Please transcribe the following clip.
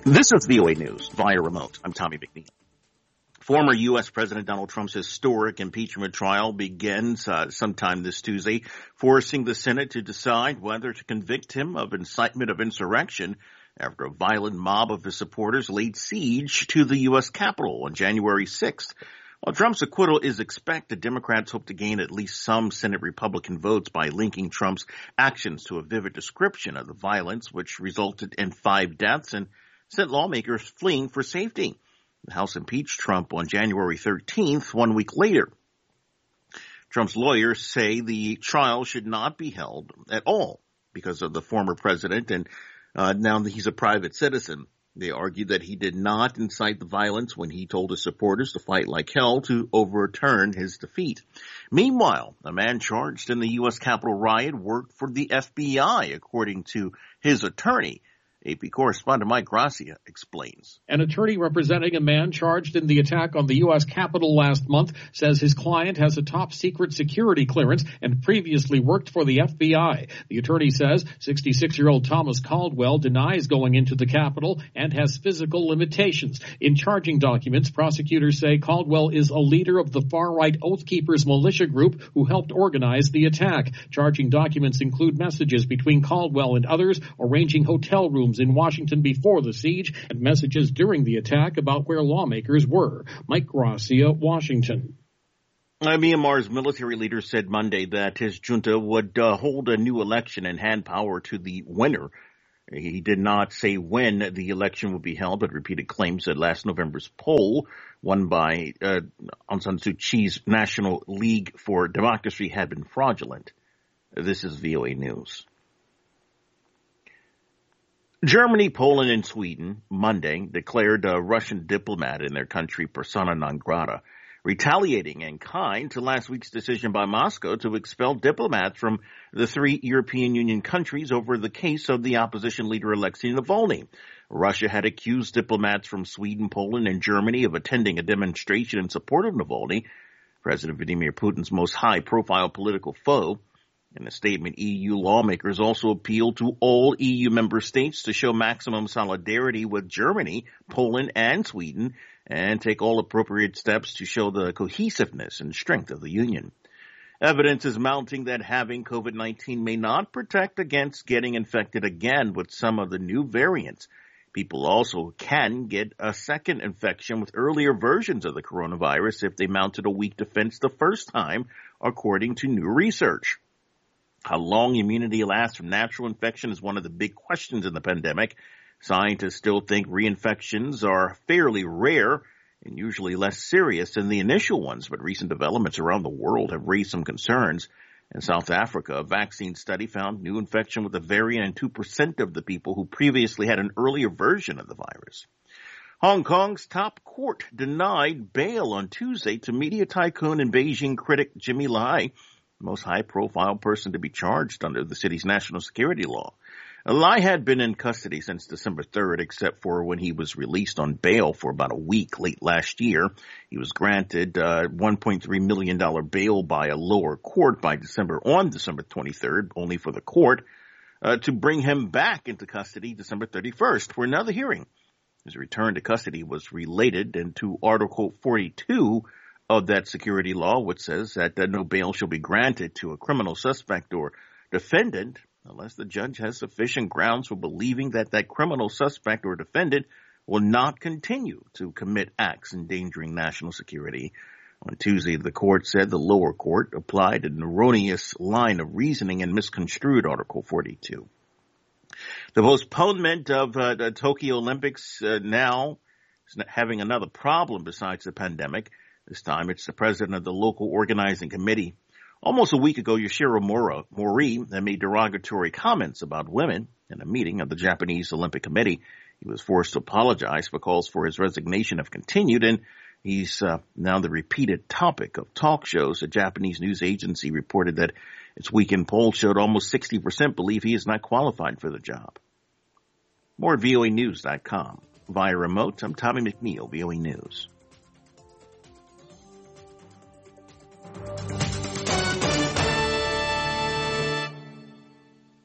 This is VOA News via remote. I'm Tommy McNeil. Former U.S. President Donald Trump's historic impeachment trial begins sometime this Tuesday, forcing the Senate to decide whether to convict him of incitement of insurrection after a violent mob of his supporters laid siege to the U.S. Capitol on January 6th. While Trump's acquittal is expected, Democrats hope to gain at least some Senate Republican votes by linking Trump's actions to a vivid description of the violence, which resulted in 5 deaths and sent lawmakers fleeing for safety. The House impeached Trump on January 13th, 1 week later. Trump's lawyers say the trial should not be held at all because of the former president, and now that he's a private citizen. They argued that he did not incite the violence when he told his supporters to fight like hell to overturn his defeat. Meanwhile, a man charged in the U.S. Capitol riot worked for the FBI, according to his attorney. AP correspondent Mike Gracia explains. An attorney representing a man charged in the attack on the U.S. Capitol last month says his client has a top-secret security clearance and previously worked for the FBI. The attorney says 66-year-old Thomas Caldwell denies going into the Capitol and has physical limitations. In charging documents, prosecutors say Caldwell is a leader of the far-right Oath Keepers militia group who helped organize the attack. Charging documents include messages between Caldwell and others arranging hotel rooms in Washington before the siege and messages during the attack about where lawmakers were. Mike Gracia, Washington. Myanmar's military leader said Monday that his junta would hold a new election and hand power to the winner. He did not say when the election would be held, but repeated claims that last November's poll, won by Aung San Suu Kyi's National League for Democracy, had been fraudulent. This is VOA News. Germany, Poland, and Sweden Monday declared a Russian diplomat in their country persona non grata, retaliating in kind to last week's decision by Moscow to expel diplomats from the 3 European Union countries over the case of the opposition leader Alexei Navalny. Russia had accused diplomats from Sweden, Poland, and Germany of attending a demonstration in support of Navalny, President Vladimir Putin's most high-profile political foe. In a statement, EU lawmakers also appealed to all EU member states to show maximum solidarity with Germany, Poland, and Sweden, and take all appropriate steps to show the cohesiveness and strength of the union. Evidence is mounting that having COVID-19 may not protect against getting infected again with some of the new variants. People also can get a second infection with earlier versions of the coronavirus if they mounted a weak defense the first time, according to new research. How long immunity lasts from natural infection is one of the big questions in the pandemic. Scientists still think reinfections are fairly rare and usually less serious than the initial ones, but recent developments around the world have raised some concerns. In South Africa, a vaccine study found new infection with the variant in 2% of the people who previously had an earlier version of the virus. Hong Kong's top court denied bail on Tuesday to media tycoon and Beijing critic Jimmy Lai, the most high-profile person to be charged under the city's national security law. Lai had been in custody since December 3rd, except for when he was released on bail for about a week late last year. He was granted $1.3 million bail by a lower court on December 23rd, only for the court to bring him back into custody December 31st for another hearing. His return to custody was related into Article 42 of that security law, which says that no bail shall be granted to a criminal suspect or defendant unless the judge has sufficient grounds for believing that that criminal suspect or defendant will not continue to commit acts endangering national security. On Tuesday, the court said the lower court applied an erroneous line of reasoning and misconstrued Article 42. The postponement of the Tokyo Olympics now is having another problem besides the pandemic. This time, it's the president of the local organizing committee. Almost a week ago, Yoshiro Mori made derogatory comments about women in a meeting of the Japanese Olympic Committee. He was forced to apologize, but calls for his resignation have continued, and he's now the repeated topic of talk shows. A Japanese news agency reported that its weekend poll showed almost 60% believe he is not qualified for the job. More at voanews.com. Via remote, I'm Tommy McNeil, VOA News.